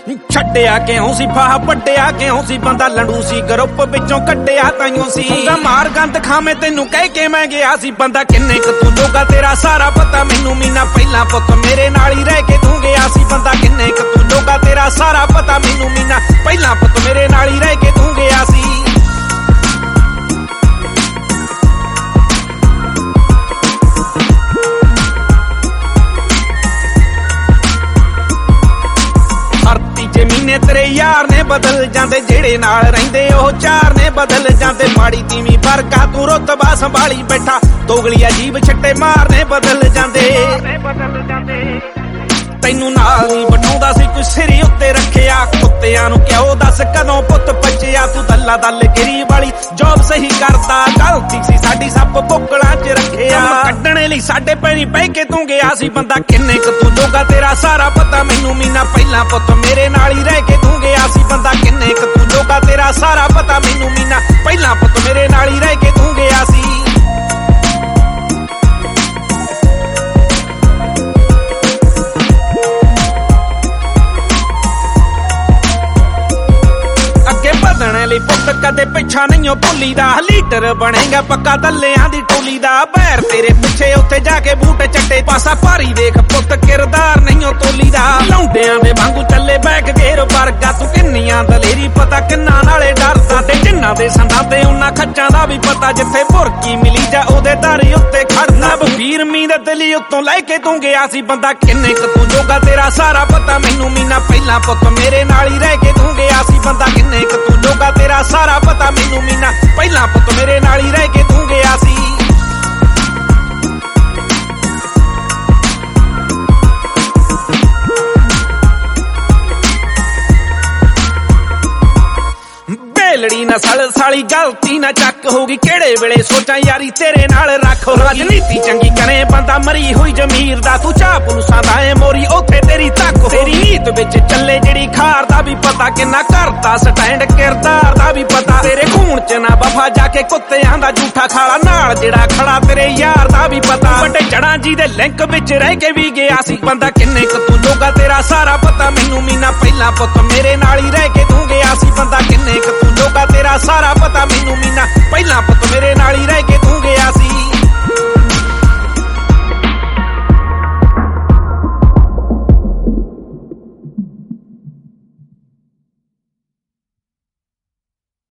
ਛੱਡਿਆ ਕਿਉਂ ਸੀ ਫਾਹ ਵੱਡਿਆ ਕਿਉਂ ਸੀ ਬੰਦਾ ਲੰਡੂ ਸੀ ਗਰੁੱਪ ਵਿੱਚੋਂ ਕੱਢਿਆ ਤਾਈਓ ਸੀ ਮਾਰ ਗੰਦ ਖਾਵੇਂ ਤੈਨੂੰ ਕਹਿ ਕੇ ਮੈਂ ਗਿਆ ਸੀ ਬੰਦਾ ਕਿੰਨੇ ਕੁ ਤੂੰ ਜੋਗਾ ਤੇਰਾ ਸਾਰਾ ਪਤਾ ਮੈਨੂੰ ਮੀਨਾ ਪਹਿਲਾਂ ਪੁੱਤ ਮੇਰੇ ਨਾਲ ਹੀ ਰਹਿ ਕੇ ਤੂੰ ਗਿਆ ਸੀ ਬੰਦਾ ਕਿੰਨੇ ਕੁ ਤੂੰ ਜੋਗਾ ਤੇਰਾ ਸਾਰਾ ਪਤਾ ਮੈਨੂੰ ਮੀਨਾ ਪਹਿਲਾਂ ਪੁੱਤ ਮੇਰੇ ਨਾਲ ਹੀ ਰਹਿ ਕੇ ਤੂੰ ਗਿਆ ਸੀ ਜ਼ਮੀਨੇ ਤੇਰੇ ਯਾਰ ਨੇ ਬਦਲ ਜਾਂਦੇ ਜਿਹੜੇ ਨਾਲ ਰਹਿੰਦੇ ਉਹ ਚਾਰ ਨੇ ਬਦਲ ਜਾਂਦੇ ਮਾੜੀ ਤੀਵੀਂ ਫਰਕਾ ਤੂੰ ਰੁਤਬਾ ਸੰਭਾਲੀ ਬੈਠਾ ਦੋਗਲੀ ਅਜੀਬ ਛੱਟੇ ਮਾਰਨੇ ਬਦਲ ਜਾਂਦੇ ਤੈਨੂੰ ਨਾਲ ਨਹੀਂ ਬਣਾਉਂਦਾ ਸੀ ਕੋਈ ਸਿਰੀ ਉੱਤੇ ਰੱਖਿਆ ਕੁੱਤਿਆਂ ਨੂੰ ਕਿਉਂ ਦੱਸ ਕਦੋਂ ਪੁੱਤ ਬੱਚਿਆ ਤੂੰ ਦੱਲਾ ਦੱਲ ਗਰੀਬ ਵਾਲੀ ਜੋਬ ਸਹੀ ਕਰਦਾ ਗਲਤੀ ਸੀ ਸਾਡੀ ਸੱਪ ਬੁੱਕਲਾਂ 'ਚ ਰੱਖਿਆ ਕੱਢਣੇ ਲਈ ਸਾਡੇ ਪੈਰੀ ਪੈ ਕੇ ਤੂੰ ਗਿਆ ਸੀ ਬੰਦਾ ਕਿੰਨੇ ਕੁ ਤੂੰ ਜੋਗਾ ਤੇਰਾ ਸਾਰਾ ਪਤਾ ਮੈਨੂੰ ਮੀਨਾ ਪਹਿਲਾਂ ਪੁੱਤ ਮੇਰੇ ਨਾਲ ਹੀ ਰਹਿ ਕੇ ਤੂੰ ਗਿਆ ਸੀ ਬੰਦਾ ਕਿੰਨੇ ਕੁ ਤੂੰ ਜੋਗਾ ਤੇਰਾ ਸਾਰਾ ਪਤਾ ਮੈਨੂੰ ਮੀਨਾ ਪਹਿਲਾਂ ਪੁੱਤ ਮੇਰੇ ਨਾਲ ਹੀ ਰਹਿ ਕੇ ਤੂੰ ਗਿਆ ਸੀ ਲਈ ਪੁੱਤ ਕਦੇ ਪਿੱਛਾ ਨਹੀਂ ਭੁੱਲੀ ਦਾ ਲੀਡਰ ਬਣੇਗਾ ਪੱਕਾ ਦੱਲਿਆਂ ਦੀ ਟੋਲੀ ਦਾ ਬੈਰ ਤੇਰੇ ਪਿੱਛੇ ਉੱਥੇ ਜਾ ਕੇ ਬੂਟ ਚੱਟੇ ਪਾਸਾ ਭਾਰੀ ਦੇਖ ਪੁੱਤ ਕਿਰਦਾਰ ਨਹੀਂ ਤੋਲੀ ਦਾ ਲੌਂਡਿਆਂ ਦੇ ਵਾਂਗੂ ਚੱਲੇ ਬੈਕ ਗੇਰ ਵਰਗਾ ਤੂੰ ਕਿੰਨੀਆਂ ਦਲੇਰੀ ਪਤਾ ਕਿੰਨਾ ਨਾਲੇ ਡਰਦਾ ਤੇ ਜਿੰਨਾ ਦੇ ਸੰਦਾਂ ਤੇ ਉਹਨਾਂ ਖੱਚਾਂ ਦਾ ਵੀ ਪਤਾ ਜਿੱਥੇ ਭੁਰਕੀ ਮਿਲੀ ਜਾ ਉਹਦੇ ਦਾਰੀ ਉੱਤੇ ਖੜਨਾ ਬਵੀਰ ਮੀਂਹ ਦੇ ਦਿਲੀ ਉੱਤੋਂ ਲੈ ਕੇ ਤੂੰ ਗਿਆ ਸੀ ਬੰਦਾ ਕਿੰਨੇ ਕੁ ਤੂੰ ਜੋਗਾ ਤੇਰਾ ਸਾਰਾ ਪਤਾ ਮੈਨੂੰ ਮੀਨਾ ਪਹਿਲਾਂ ਪੁੱਤ ਮੇਰੇ ਨਾਲ ਹੀ ਰਹਿ ਕੇ ਤੂੰ ਗਿਆ ਸੀ ਬੰਦਾ ਕਿੰਨੇ ਕੁ ਤੂੰ ਜੋਗਾ ਤੇਰਾ ਸਾਰਾ ਪਤਾ ਮੈਨੂੰ ਮੀਨਾ ਪਹਿਲਾਂ ਪੁੱਤ ਮੇਰੇ ਨਾਲ ਹੀ ਰਹਿ ਕੇ ਤੂੰ ਗਿਆ ਸੀ ਲੜੀ ਨਸਲ ਸਾਲੀ ਗਲਤੀ ਨਾ ਚੱਕ ਹੋਗੀ ਕਿਹੜੇ ਵੇਲੇ ਸੋਚਾਂ ਯਾਰੀ ਤੇਰੇ ਨਾਲ ਰੱਖ ਰਾਜਨੀਤੀ ਚੰਗੀ ਕਰੇ ਬੰਦਾ ਮਰੀ ਹੋਈ ਜ਼ਮੀਰ ਦਾ ਤੂੰ ਚਾਹ ਪੁਲਸਾਂ ਦਾ ਏ ਮੋਰੀ ਉੱਥੇ ਤੇਰੀ ਤੱਕ ਤੇਰੀ ਨੀਤ ਵਿੱਚ ਚੱਲੇ ਜਿਹੜੀ ਖਾਰ ਦਾ ਵੀ ਪਤਾ ਕਿੰਨਾ ਕਰਦਾ ਸਟੈਂਡ ਕਿਰਦਾਰ ਦਾ ਵੀ ਪਤਾ ਤੇਰੇ ਖੂਨ ਚ ਨਾ ਵਫਾ ਜਾ ਕੇ ਕੁੱਤਿਆਂ ਦਾ ਝੂਠਾ ਖਾਲਾ ਨਾਲ ਜਿਹੜਾ ਖੜਾ ਤੇਰੇ ਯਾਰ ਦਾ ਵੀ ਪਤਾ ਵੱਡੇ ਜੜਾਂ ਜੀ ਦੇ ਲਿੰਕ ਵਿੱਚ ਰਹਿ ਕੇ ਵੀ ਗਿਆ ਸੀ ਬੰਦਾ ਕਿੰਨੇ ਕੁ ਤੂੰ ਜੋਗਾ ਤੇਰਾ ਸਾਰਾ ਪਤਾ ਮੈਨੂੰ ਮੀਨਾ ਪਹਿਲਾਂ ਪੁੱਤ ਮੇਰੇ ਨਾਲ ਹੀ ਰਹਿ ਕੇ ਤੂੰ ਗਿਆ ਸੀ ਬੰਦਾ ਕਿੰਨੇ ਕੁ ਤੂੰ ਜੋਗਾ ਤੇਰਾ ਸਾਰਾ ਪਤਾ ਮੈਨੂੰ ਮੀਨਾ ਪਹਿਲਾਂ ਪੁੱਤ ਮੇਰੇ ਨਾਲ ਹੀ ਰਹਿ